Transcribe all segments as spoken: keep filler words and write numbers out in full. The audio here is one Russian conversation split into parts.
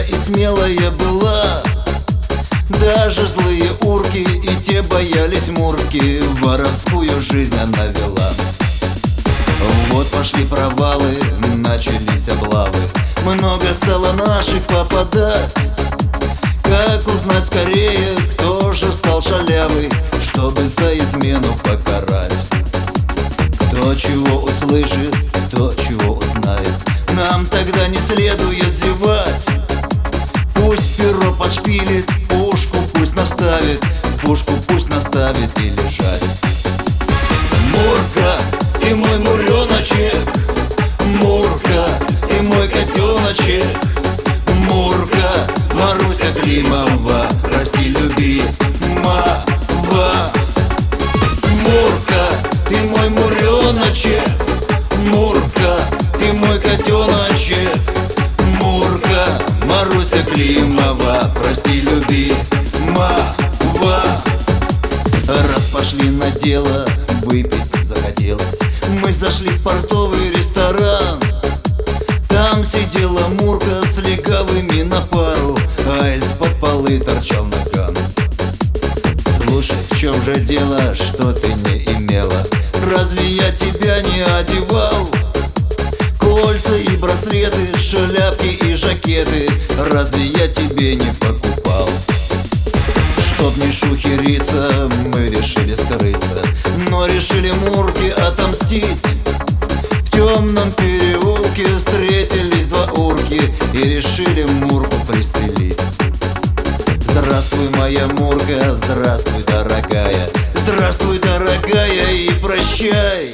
и смелая была. Даже злые урки и те боялись Мурки, воровскую жизнь она вела. Вот пошли провалы, начались облавы, много стало наших попадать. Как узнать скорее, кто же стал шалявый, чтобы за измену покарать? Кто чего услышит, кто чего узнает, нам тогда не следует зевать. Пусть перо подшпилит, пушку пусть наставит, пушку пусть наставит и лежать. Мурка, ты мой муреночек, Мурка, ты мой котеночек, Мурка, Маруся Климова, прости, люби, ма, ва. Мурка, ты мой муреночек, Мурка, ты мой котеночек, Мурка, Маруся Климова, прости, люби, ма, ва. Раз пошли на дело, выпить захотелось, мы зашли в портовый ресторан. Там сидела Мурка с легавыми на пару, а из-под полы торчал наган. Слушай, в чем же дело, что ты не имела? Разве я тебя не одевал? Кольца и браслеты, шляпки и жакеты, разве я тебе не покупал? Чтоб не шухериться, мы решили скрыться, но решили Мурке отомстить. В темном переулке встретились два урки и решили Мурку пристрелить. Здравствуй, моя Мурка, здравствуй, дорогая, здравствуй, дорогая, и прощай.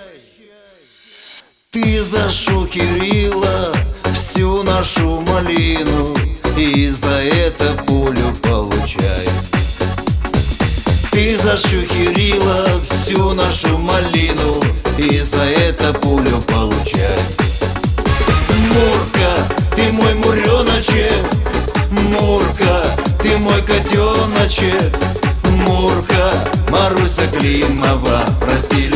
Ты зашухерила всю нашу малину, и за это пулю получай. Ты зашухерила всю нашу малину, и за это пулю получай. Мурка, ты мой муреночек, Мурка, ты мой котеночек, Мурка, Маруся Климова, прости,